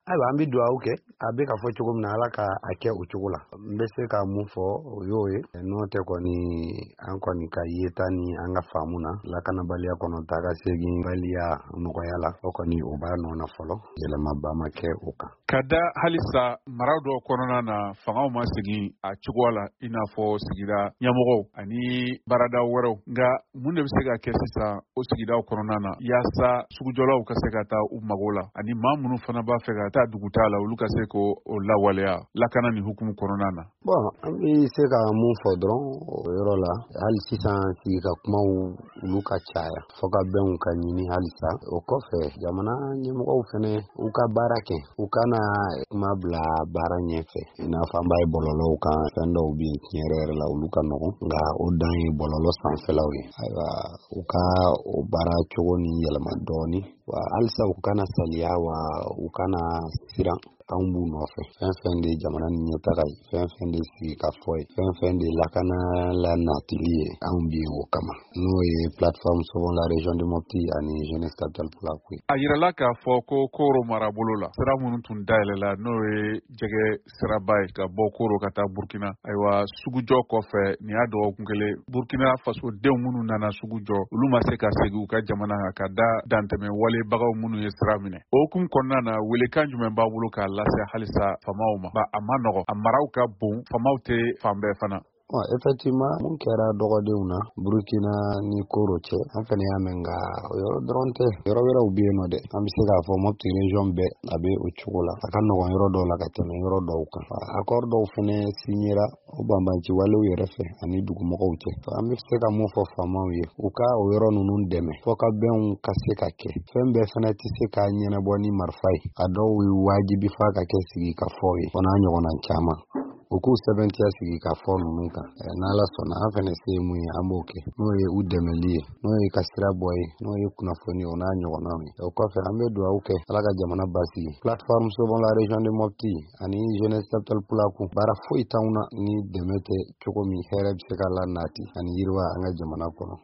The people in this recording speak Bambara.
Ayiwa an bɛ dugawu kɛ a bɛ ka fɔ cogo min na Ala ka a kɛ o cogo la. N bɛ se ka mun fɔ o y'o ye n'o tɛ kɔni an kɔni ka yeta ni an ka faamu na lakanabaliya kɔnɔ taa ka segin baliya nɔgɔya la o kɔni o b'a nɔ na fɔlɔ yɛlɛmaba ma kɛ o kan. Ka da halisa mara dɔ kɔnɔna na fangaw ma segin a cogoya la i n'a fɔ sigida ɲɛmɔgɔw ani baarada wɛrɛw nka mun de bɛ se ka kɛ sisan o sigidaw kɔnɔna na yaasa sugujɔlaw ka se ka taa u mago la ani maa minnu fana b'a fɛ ka taa dugutaa la olu ka se k'o lawaleya lakana ni hukumu kɔnɔna na. Bon an bɛ se ka mun fɔ dɔrɔn o yɔrɔ la hali sisan sigika kumaw olu ka caya fɔ ka bɛnw ka ɲini halisa o kɔfɛ jamana ɲɛmɔgɔw fana u ka baara kɛ u kana kuma bila baara ɲɛfɛ i n'a fɔ an b'a ye bɔlɔlɔw kan fɛn dɔw bɛ yen tiɲɛ yɛrɛ la olu ka nɔgɔn nka o dan ye bɔlɔlɔ sanfɛlaw ye ayiwa u ka o baara cogo ni yɛlɛma dɔɔni wa halisa u kana saliya wa u kana siran anw b'u nɔfɛ fɛn fɛn de jamana ni ɲɛtaga ye fɛn fɛn de sigi ka fɔ ye fɛn fɛn de lakana la natili ye anw bɛ yen o kama n'o ye plateforme Sauvons la région de Mopti ani Jeunesse Capitale pour la Paix. A yirala k'a fɔ ko Koro marabolo la sira minnu tun dayɛlɛla n'o ye jɛgɛ siraba ye ka bɔ Koro ka taa Burkina ayiwa sugujɔ kɔfɛ nin y'a dɔgɔkun kelen Burkina faso denw minnu nana sugujɔ olu ma se ka segin u ka jamana kan ka da dantɛmɛ walebagaw minnu ye sira minɛ o hukumu kɔnɔna na welekan jumɛn b'a bolo k'a lase halisa famaw ma a ma nɔgɔ a maraw ka bon famaw tɛ fan bɛɛ fana. Effectivement mun kɛra dɔgɔdenw na Burkina ni Koro cɛ an fana y'a mɛn nka o yɔrɔ dɔrɔn tɛ yɔrɔ wɛrɛw bɛ yen nɔ dɛ an bɛ se k'a fɔ Mopti région bɛɛ a bɛ o cogo la a ka nɔgɔn yɔrɔ dɔw la ka tɛmɛ yɔrɔ dɔw kan accord dɔw fana signera o banbanci walew yɛrɛ fɛ ani dugumɔgɔw cɛ an bɛ se ka mun fɔ faamaw ye u ka o yɔrɔ ninnu dɛmɛ fɔ ka bɛnw ka se ka kɛ fɛn bɛɛ fana tɛ se ka ɲɛnabɔ ni marifa ye a dɔw ye wajibi f'a ka kɛ sigi ka fɔ ye o n'a ɲɔgɔnna caman u k'u sɛbɛntiya sigi ka fɔ ninnu kan n'Ala sɔnna an fana se ye mun ye an b'o kɛ n'o ye u dɛmɛli ye n'o ye ka sira bɔ ye n'o ye kunnafoni o n'a ɲɔgɔnnaw ye o kɔfɛ an bɛ dugawu kɛ Ala ka jamana basigi plateforme Sauvons la région de Mopti ani Jeunesse Capitale pour la Paix baara foyi t'anw na ni dɛmɛ tɛ cogo min hɛrɛ bɛ se ka la nati ani yiriwa an ka jamana kɔnɔ.